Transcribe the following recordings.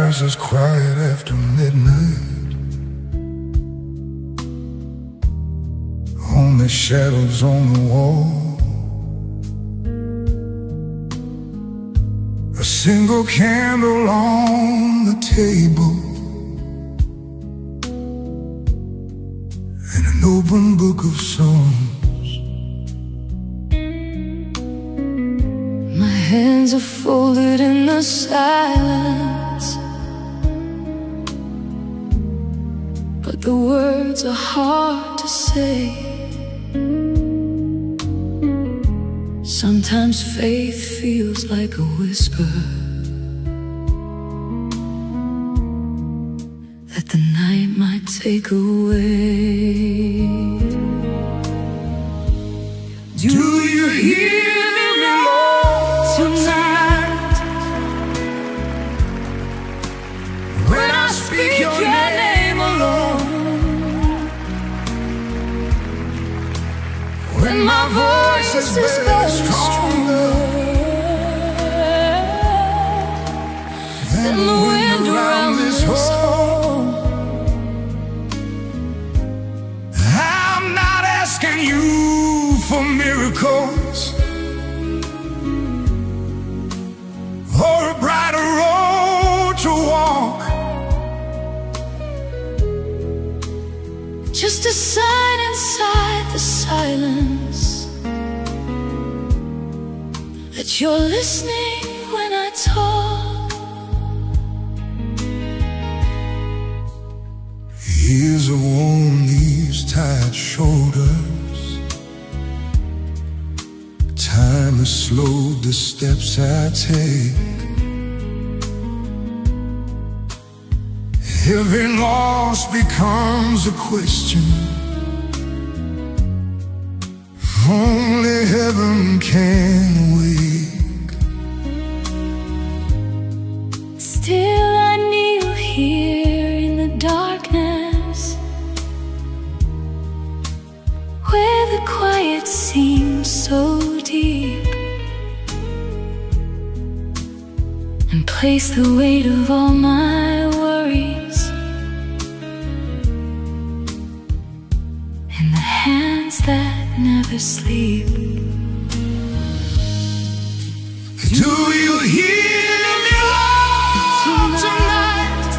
skies is quiet after midnight. Only shadows on the wall. A single candle on the table, and an open book of songs. My hands are folded in the silence, but the words are hard to say. Sometimes faith feels like a whisper that the night might take away. Do you hear me, Lord, tonight? When I speak your name alone, when my voice is very stronger than the wind around this home. I'm not asking you for miracles or a brighter road to walk, just a sign inside the silence that you're listening when I talk. Years have worn these tired shoulders. Time has slowed the steps I take. Every loss becomes a question only heaven can wake. Still I kneel here in the darkness, where the quiet seems so deep, and place the weight of all my worries in the hands that never sleep. Do you hear me, Lord, tonight?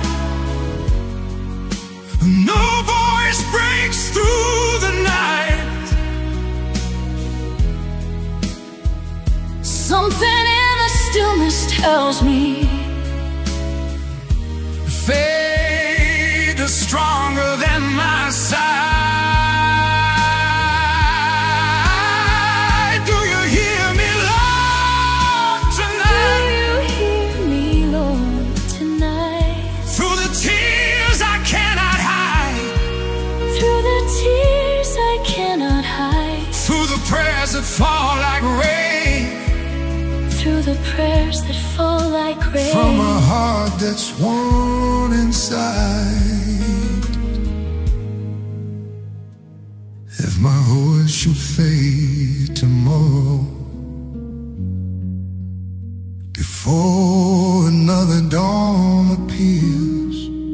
No voice breaks through the night. Something in the stillness tells me fate is stronger than my side. Do you hear me, Lord, tonight? Do you hear me, Lord, tonight? Through the tears I cannot hide, Through the tears I cannot hide, through the prayers that fall like rain, through the prayers that fall like rain, from a heart that's worn inside. If my voice should fade tomorrow, before another dawn appears,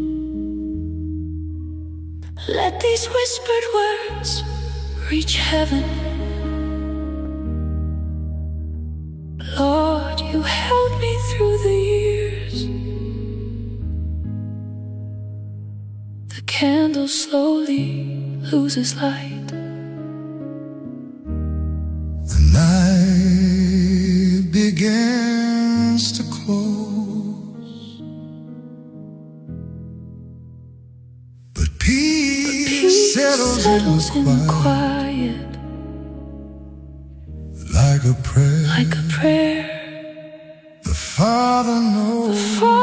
let these whispered words reach heaven. Lord, you held me through the years. The candle slowly loses light. the night begins to close, but peace settles in the quiet, like a prayer. Like a prayer. The Father knows